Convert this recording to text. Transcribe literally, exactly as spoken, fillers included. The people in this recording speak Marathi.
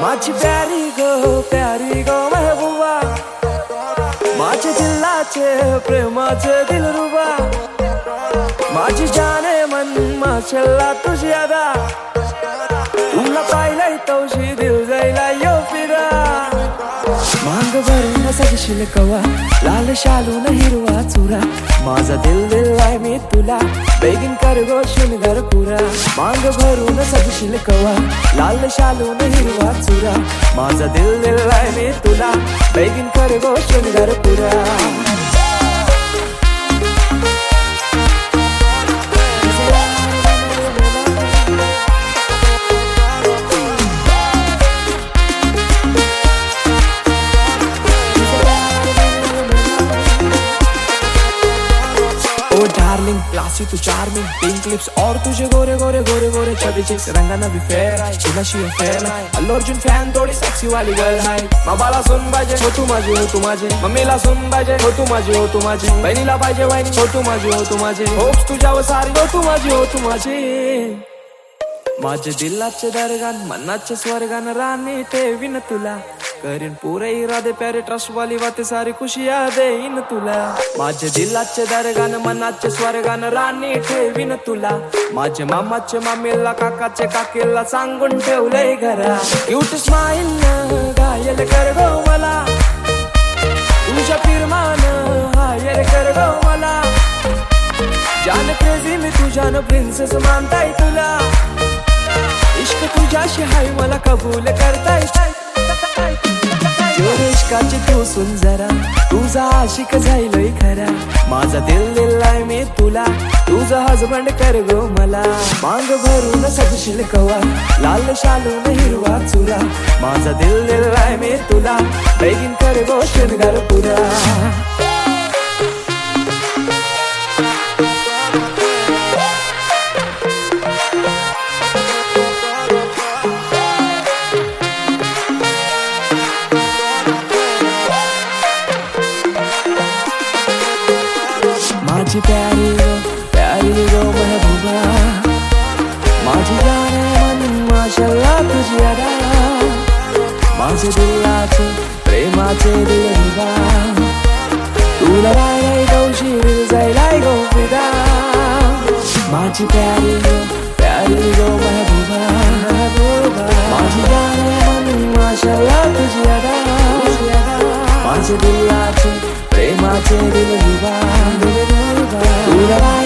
माझी प्यारी गो प्यारी गो महबूबा, माझे दिलाचे प्रेमाचे दिलरुबा, माझी जाने मन माशल्ला तुझी अदा, तुला पाहिलंय तवशी दिल जायला यो फिरा. मांग भरून सजशील कवा, लाल शालून हिरवा चुरा, माझा दिल दिलाय मी तुला, बेगीन कर गो शृंगार पुरा. मांग भरून सजशील कवा, लाल शालून हिरवा चुरा, माझा दिल दिलाय मी तुला, बेगीन कर गो शृंगार पुरा. डार्लिंग क्लासी तू चार्मिंग, पिंक लिप्स और तुझे गोरे गोरे गोरे गोरे छबी चिक्स, रंगाना भी फेर आहे, तुझ्याशी फेर नाही. अल्लू अर्जुन फॅन थोडी सेक्सी वाली गर्ल आहे. बाबाला सुन पाहिजे हो तू माझी, हो तू माझी. मम्मीला सुन पाहिजे हो तू माझी, हो तू माझी. बहिणीला पाहिजे वाहिनी हो तू माझी, हो तू माझी. होप्स तुझ्यावर सारी हो तू माझी, हो तू माझी. माझे दिलाचे दरगान मनाचे स्वर्गान राणी ठेवीन तुला, करीन पुरे इरादे प्यारे ट्रस्ट वाली बातें सारी खुशियां देईन तुला. माझे दिलाचे दरगान मनाचे स्वर्गान राणी ठेवीन तुला, माझे मामाचे मामीला काकाचे काकीला सांगून ठेवलंय घरा. क्यूट स्माइल न घायल कर गो मला, तुझ्या फिरमान हायर कर गो मला. जान क्रेझी मी तुझ्यान प्रिन्सेस मानताय तुला, इश्क तुझ्याशी हाय मला कबूल करताय. इश्काची तू सुन जरा, तुझा आशिक जाईलोय खरा, माझा दिल दिलाय मी तुला, तुझा हजबंड कर गो मला. मांग भरून सजशील कवा, लाल शालून हिरवा चुरा, माझा दिल दिलाय मी तुला, बेगीन कर गो शृंगार पुरा. माझी प्यारी गो प्यारी गो महबूबा, माझी जाने मन माशल्ला तुझी अदा, माझे दिलाचे प्रेमाचे दिलरुबा, तुला राहिलाय गौशी दिल जायलाय गो फिदा. माझी प्यारी गो प्यारी गो महबूबा, माझी जाने मन माशल्ला तुझी अदा, माझे दिलाचे प्रेमाचे दिलरुबा, तुला